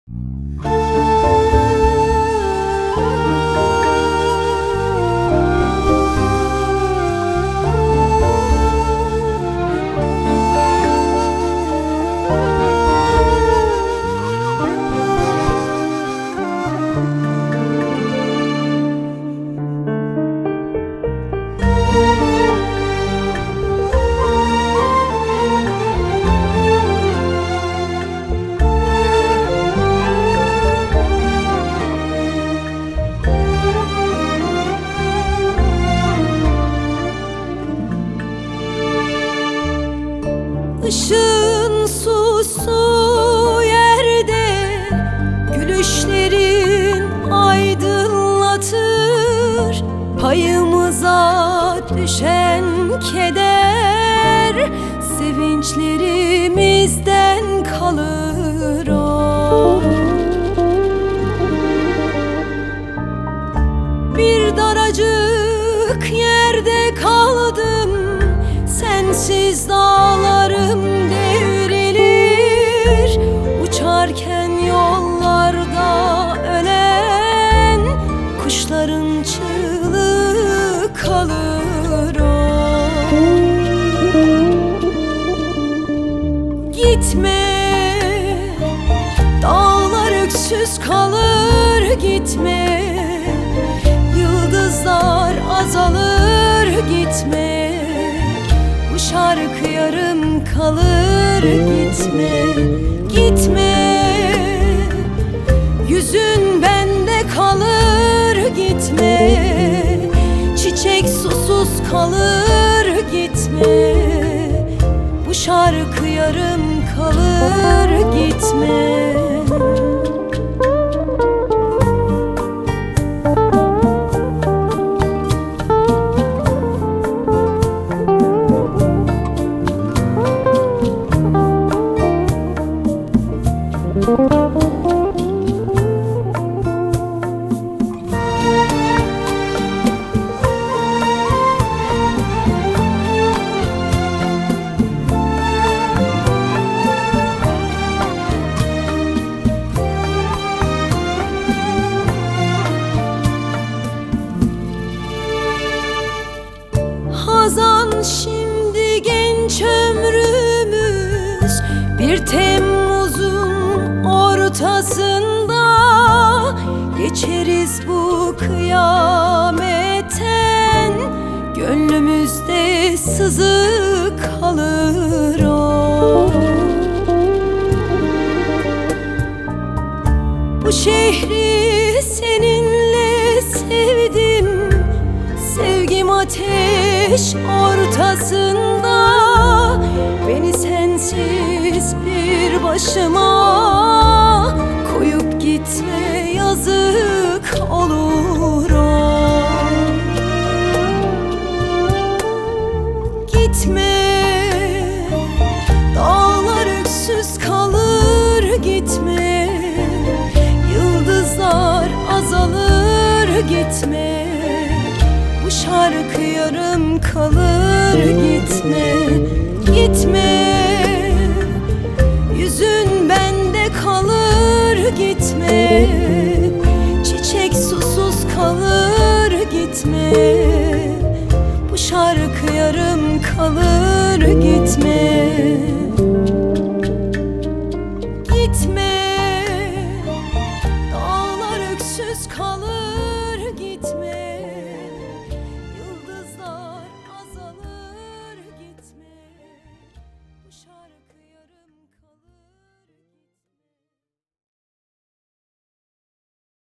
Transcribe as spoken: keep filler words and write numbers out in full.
Işığın susduğu yerde gülüşlerin aydınlatır. Payımıza düşen keder sevinçlerimizden kalır o. Bir daracık yerde kaldım, sensiz dağlarım devrilir. Uçarken yollarda ölen kuşların çığlığı kalır o. Gitme, dağlar öksüz kalır, gitme. Yıldızlar azalır, gitme. Bu şarkı yarım kalır, gitme. Gitme, yüzün bende kalır, gitme. Çiçek susuz kalır, gitme. Bu şarkı yarım kalır, gitme. Hazan şimdi genç ömrümüz, bir Temmuz'un ortasında geçeriz bu kıyametten. Gönlümüzde sızı kalır o. Bu şehri seninle sevdim, sevgim ateş ortasında. Beni sensiz bir başıma